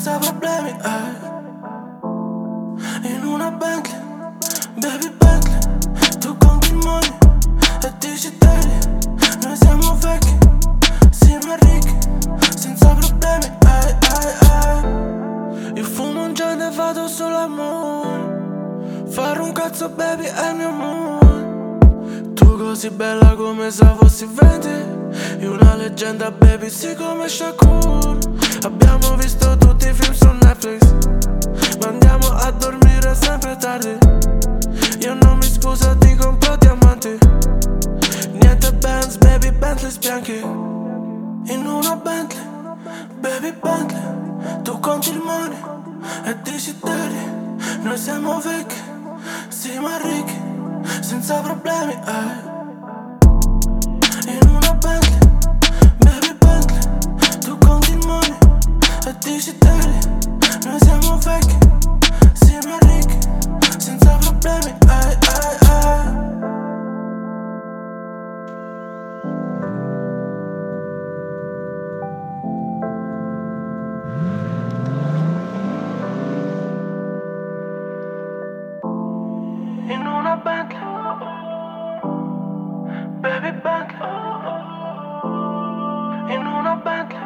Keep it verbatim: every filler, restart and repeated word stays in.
senza problemi, eh. In una Bentley, baby Bentley. Tu conti il money e dici daily. Noi siamo vecchi, sì ma ricchi, senza problemi, eh, eh, eh. Io fumo un joint e vado sulla moon. Fare un cazzo baby è il mio mood. Tu così bella come se fossi venti. Io una leggenda baby, sì come Shakur. Abbiamo visto tutti i film su Netflix, ma andiamo a dormire sempre tardi. Io non mi scuso, ti compro diamanti. Niente Benz, baby Bentley bianchi. In una Bentley, baby Bentley. Tu conti il money e dici daily. Noi siamo vecchi, sì ma ricchi, senza problemi, eh. In una Bentley, baby Bentley. Tu conti il money e dici daily. Noi siamo vecchi, sì ma ricchi, senza problemi, eh, eh, eh. In una Bentley, baby Bentley. In una Bentley.